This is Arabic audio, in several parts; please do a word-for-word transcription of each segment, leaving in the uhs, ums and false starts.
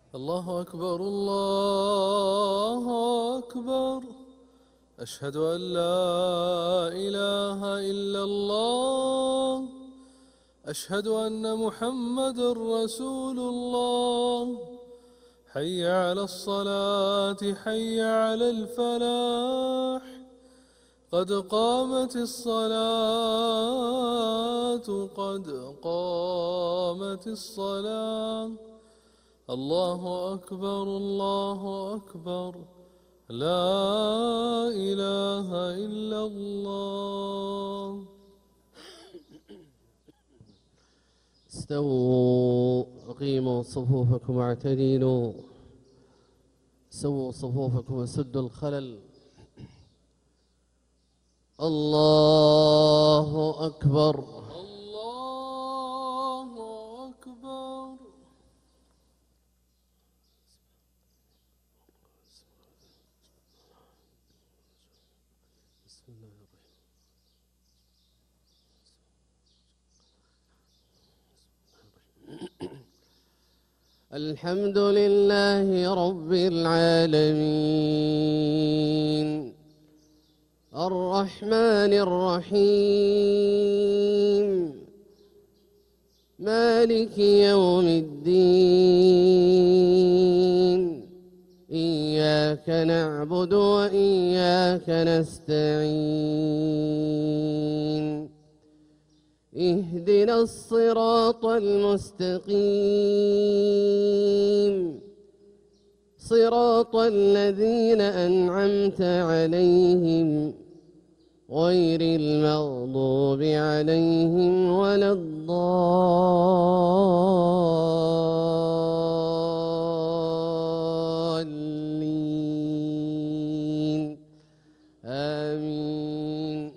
الله أكبر الله أكبر. أشهد أن لا إله إلا الله. أشهد أن محمد رسول الله. حي على الصلاة حي على الفلاح. قد قامت الصلاة قد قامت الصلاة. الله أكبر الله أكبر. لا إله إلا الله. استووا أقيموا صفوفكم واعتدلوا. سووا صفوفكم وسدوا الخلل. الله أكبر الله أكبر. بسم الله الرحمن الرحيم. الحمد لله رب العالمين الرحمن الرحيم مالك يوم الدين. إياك نعبد وإياك نستعين. اهدنا الصراط المستقيم صراط الذين أنعمت عليهم غير المغضوب عليهم ولا الضالين. آمين.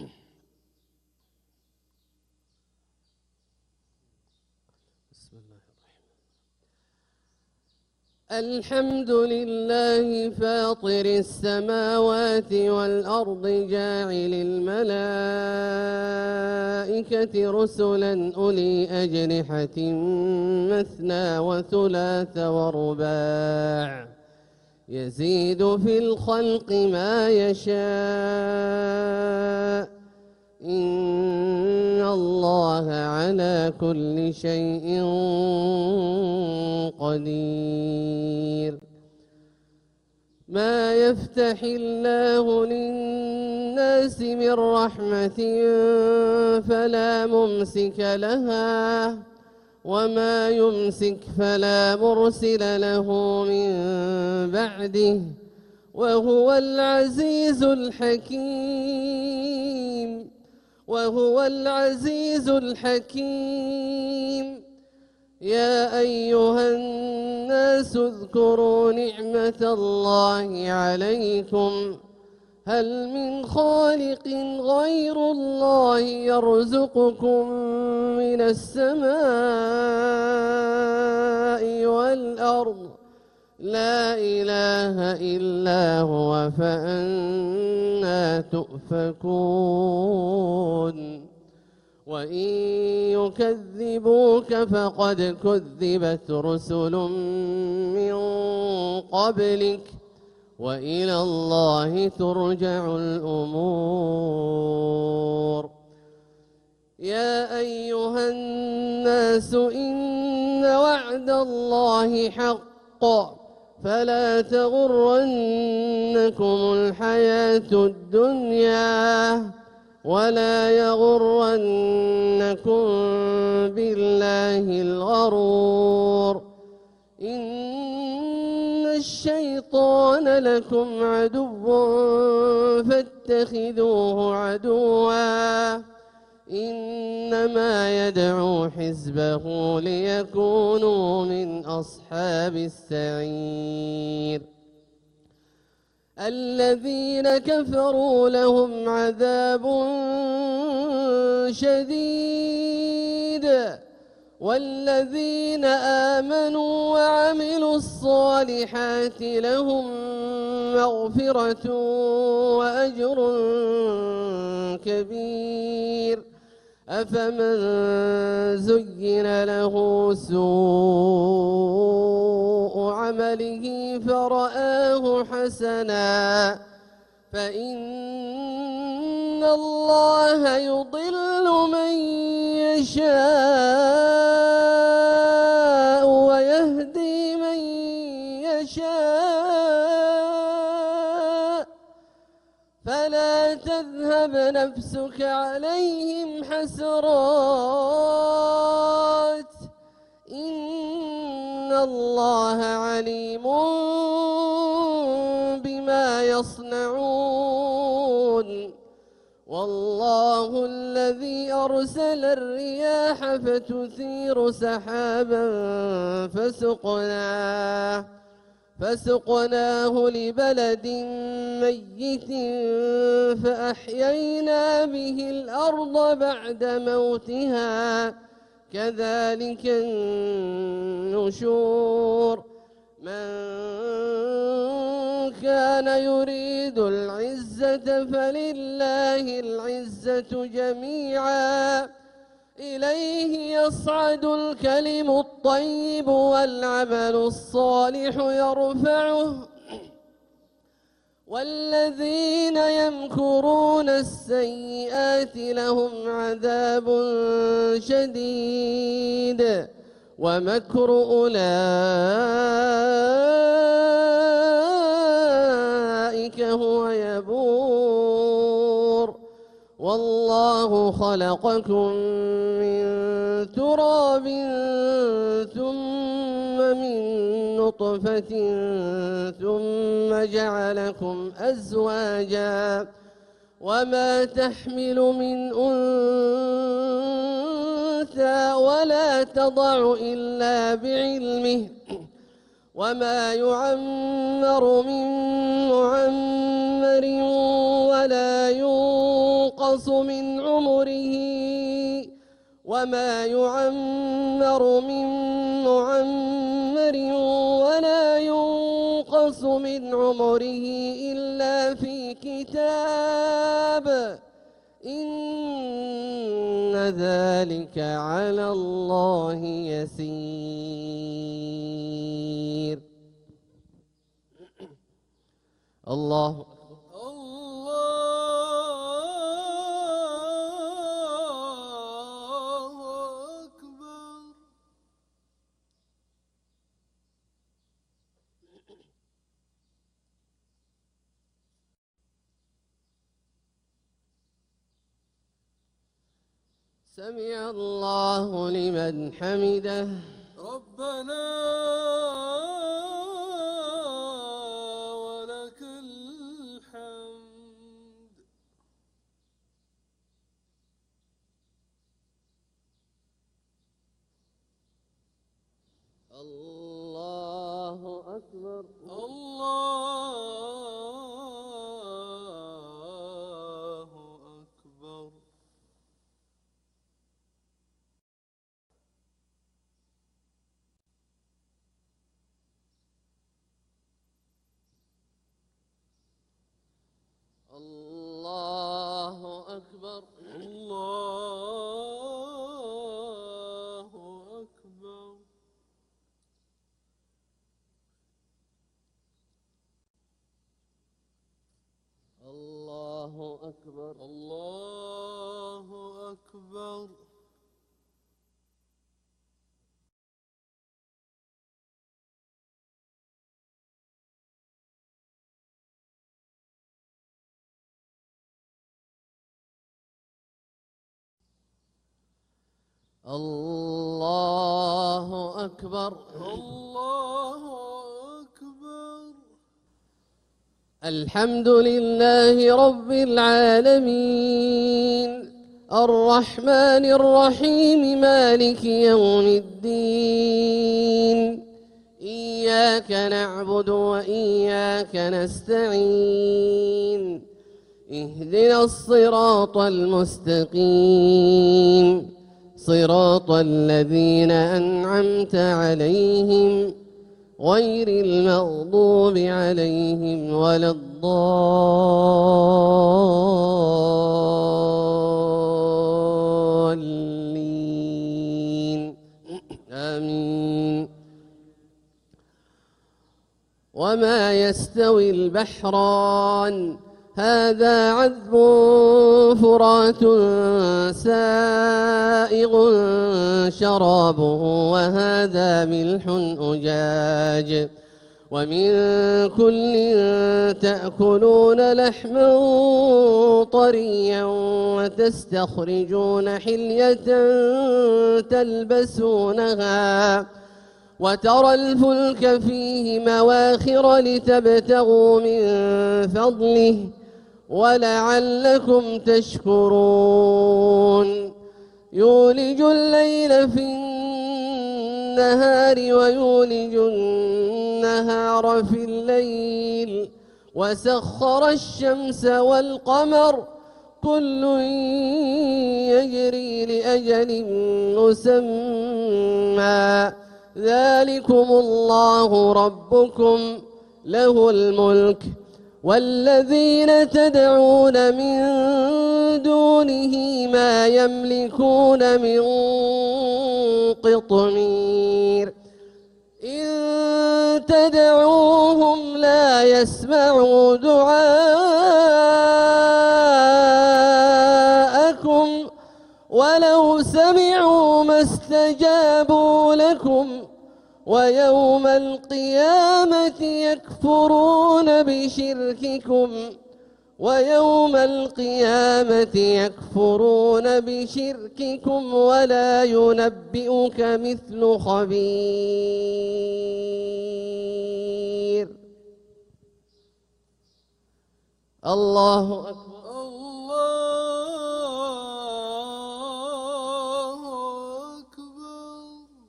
بسم الله الرحمن الرحيم. الحمد لله فاطر السماوات والأرض جاعل الملائكة رسلا أولي أجنحة مثنى وثلاث ورباع يزيد في الخلق ما يشاء. إن الله على كل شيء قدير. ما يفتح الله للناس من رحمة فلا ممسك لها وما يمسك فلا مرسل له من بعده وهو العزيز الحكيم وهو العزيز الحكيم. يا أيها الناس اذكروا نعمة الله عليكم. هل من خالق غير الله يرزقكم من السماء والأرض؟ لا إله إلا هو فأنى تؤفكون. وإن يكذبوك فقد كذبت رسل من قبلك وإلى الله ترجع الأمور. يا أيها الناس إن وعد الله حق فلا تغرنكم الحياة الدنيا ولا يغرنكم بالله الغرور. إن الشيطان لكم عدو فاتخذوه عدوا. إنما يدعو حزبه ليكونوا من أصحاب السعير. الذين كفروا لهم عذاب شديد والذين آمنوا وعملوا الصالحات لهم مغفرة وأجر كبير. أفمن زين له سوء عمله فرآه حسنا فإن الله يضل من يشاء ويهدي من يشاء فلا تذهب نفسك عليهم حسرات إن الله عليم بما يصنعون والله الذي أرسل الرياح فتثير سحابا فسقناه فسقناه لبلد ميت فأحيينا به الأرض بعد موتها كذلك النشور من كان يريد العزة فلله العزة جميعا إليه يصعد الكلم الطيب والعمل الصالح يرفعه والذين يمكرون السيئات لهم عذاب شديد ومكر أولئك هو يبور والله خلقكم من تراب ثم من نطفة ثم جعلكم أزواجا وما تحمل من أنثى ولا تضع إلا بعلمه وما يعمر من معمر ولا ينقص من عمره وما يعمر من معمر ولا ينقص من عمره إلا في كتاب إن ذلك على الله يسير الله سمع الله لمن حمده ربنا ولك الحمد الله أكبر الله أكبر الله أكبر الله أكبر الله أكبر الله أكبر الله أكبر الله أكبر الحمد لله رب العالمين الرحمن الرحيم مالك يوم الدين إياك نعبد وإياك نستعين اهدنا الصراط المستقيم صراط الذين أنعمت عليهم غير المغضوب عليهم ولا الضالين آمين وما يستوي البحران هذا عذب فرات سائغ شرابه وهذا ملح أجاج ومن كل تأكلون لحما طريا وتستخرجون حلية تلبسونها وترى الفلك فيه مواخر لتبتغوا من فضله ولعلكم تشكرون يولج الليل في النهار ويولج النهار في الليل وسخر الشمس والقمر كل يجري لأجل مسمى ذلكم الله ربكم له الملك والذين تدعون من دونه ما يملكون من قطمير إن تدعوهم لا يسمعوا دعاءكم ولو سمعوا ما استجابوا لكم ويوم القيامة يكفرون بشرككم ويوم القيامة يكفرون بشرككم ولا ينبئك مثل خبير. الله أكبر. الله أكبر.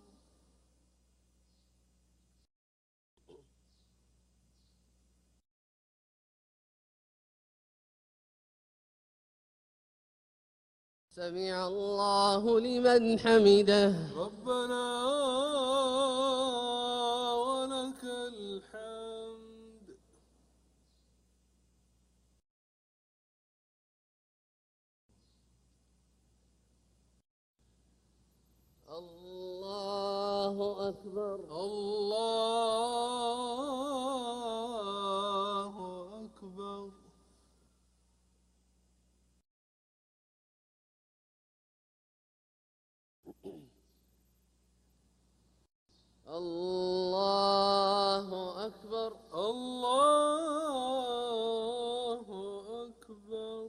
سمع الله لمن حمده. ربنا ولك الحمد. الله أكبر. الله أكبر. الله أكبر. الله أكبر.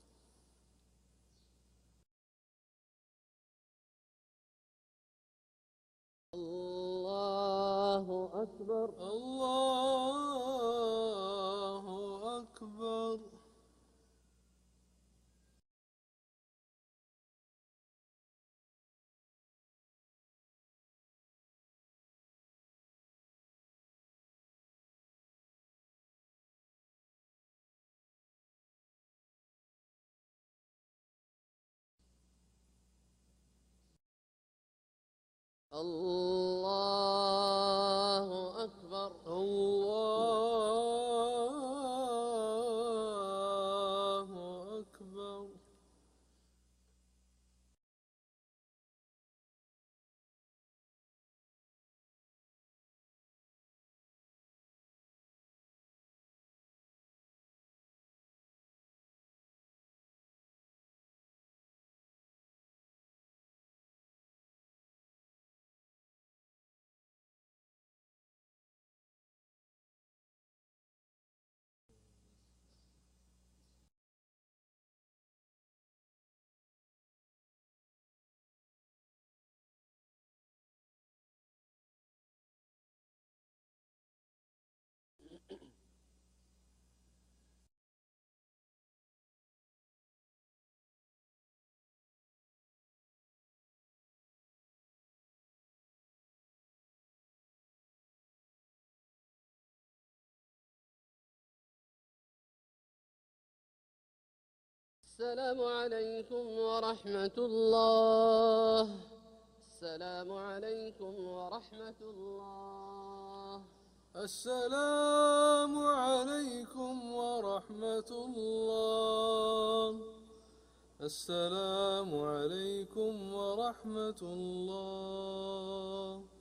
الله أكبر. الله أكبر. الله أكبر. الله أكبر. السلام عليكم ورحمة الله. السلام عليكم ورحمة الله. السلام عليكم ورحمة الله. السلام عليكم ورحمة الله.